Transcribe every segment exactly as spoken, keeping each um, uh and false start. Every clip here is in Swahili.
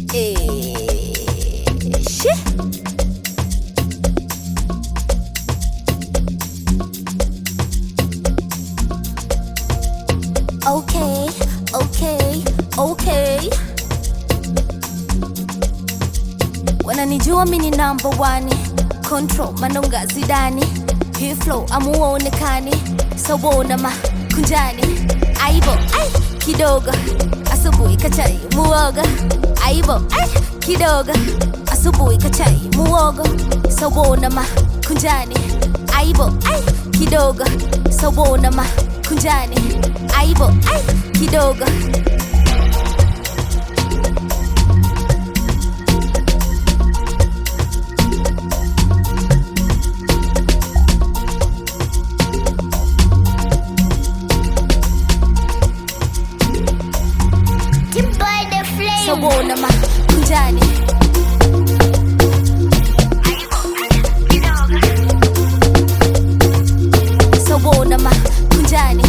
Eh, shit. Okay, okay, okay. Wananijua mini number one. Control manonga zidani. Hii flow amuonekani. Sawona makunjani. Aibo, ay, kidogo. Asubuhi kachai muoga. Aibo, ay, kidogo. Asubuhi kachai muoga. Sawona makunjani. Aibo, ay, kidogo. Sawona makunjani. Aibo, ay, kidogo. Sawona makunjani. Sawona makunjani.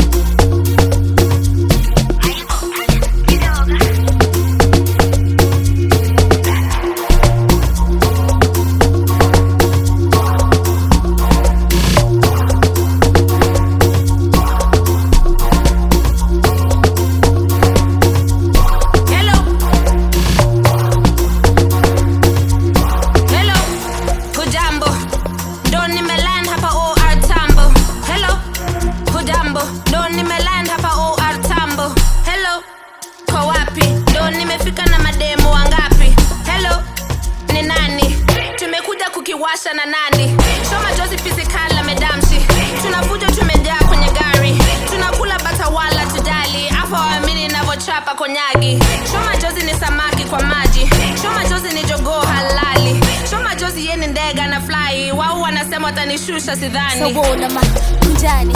Nimefika na mademo wangapi? Hello, ni nani? Tumekuja kukiwasha na nani? Shoma Jozi physical la medamshi. Tunavuja tumejaa kwenye gari. Tunakula bata wala tudali. Afa waamini navochapa konyagi. Shoma Jozi ni samaki kwa maji. Shoma Jozi ni jogoo halali. Shoma Jozi yeni ndega na fly. Wao wanasema watanishusha sidhani. Sawona makunjani.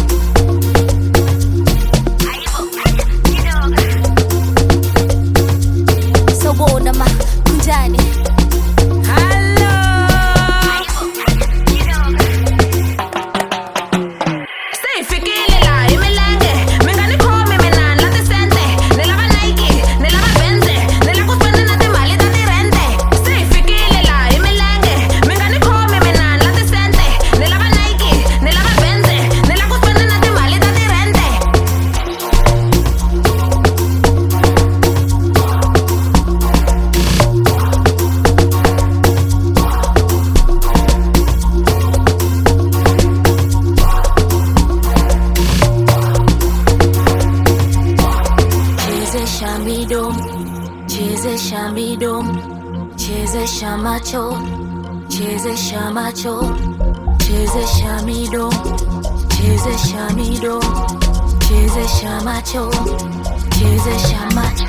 Sawona makunjani. Hello. Say fikile la imelenge. Mengani kome menan la desente. Nelava Nike, nelava Benze. Nela kuspende na te mali da dirente. Say fikile la imelenge. Mengani kome menan la desente. Nelava Nike, nelava Benze. Nela kuspende na te mali da dirente. Chezesha midomo, chezesha midomo, chezesha macho, chezesha macho, chezesha midomo, chezesha midomo, chezesha macho, chezesha macho.